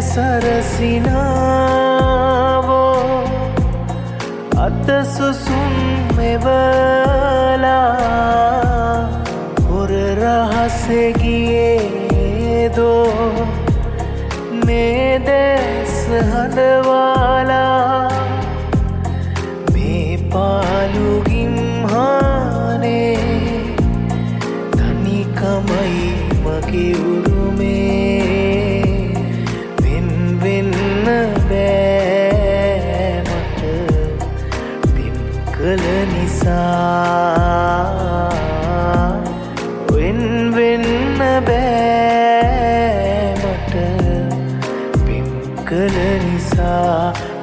සරසිනාවෝ අත සුසුම් මෙවලා හොර රහසේ ගියේදෝ මේ දැස් හඬවාලා මේ පාළු ගිම්හානේ තනිකමයි මගේ උරුමේ වෙන් වෙන්න බෑ මට පින් කළ නිසා වෙන් වෙන්න බෑ මට පින් කළ නිසා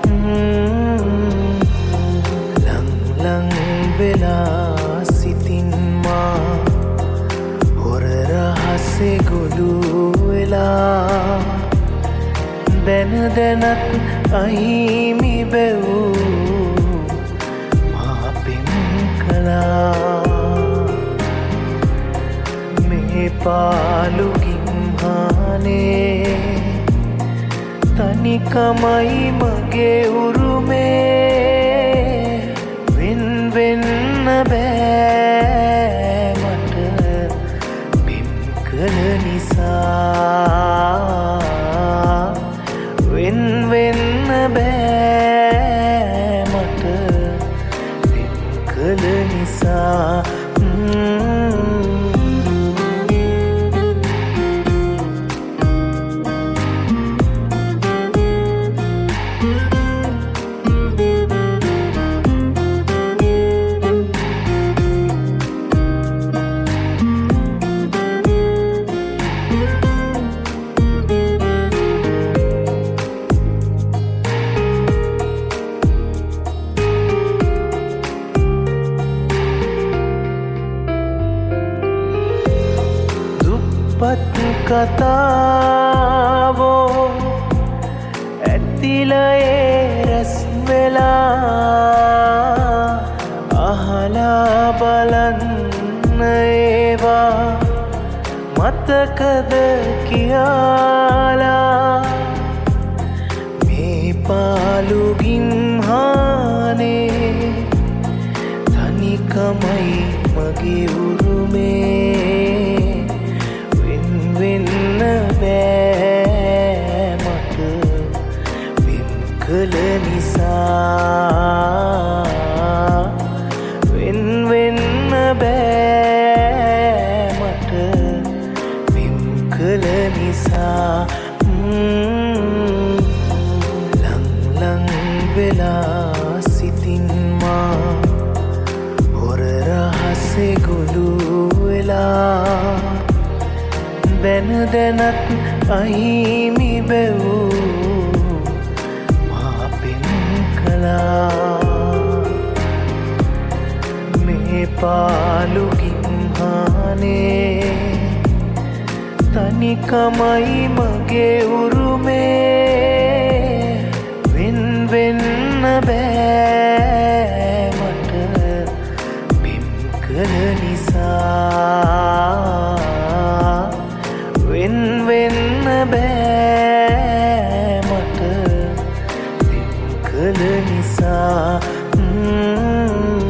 ලං ලං වෙලා සිතින් මා හොර රහසේ ගොළු වෙලා දැන දැනත් අහිමි බැවූ මා පින් කළා මේ පාළු ගිම්හානේ තනිකමයි මගේ උරුමේ වෙන් වෙන්න බෑ මට පින් කළ නිසා වෙන් වෙන්න බෑ මට පින් කළ නිසා පත් කතාවෝ ඇතිලයේ රැස් වෙලා අහලා බලන්න ඒවා මතකද කියලා මේ පාළු ගිම්හානේ තනිකමයි මගේ උරුමේ වෙන්න බෑ මට පින් කළ නිසා වෙන් වෙන්න බෑ මට පින් කළ නිසා ලං ලං වෙලා සිතින් මා හොර රහසේ ගොළු වෙලා දැන දැනත් අහිමි බැවූ මා පින් කළා මේ පාළු ගිම්හානේ තනිකමයි මගේ උරුමේ වෙන් වෙන්න බෑ මට පින් කළ නිසා වෙන් වෙන්න බෑ මට පින් කළ නිසා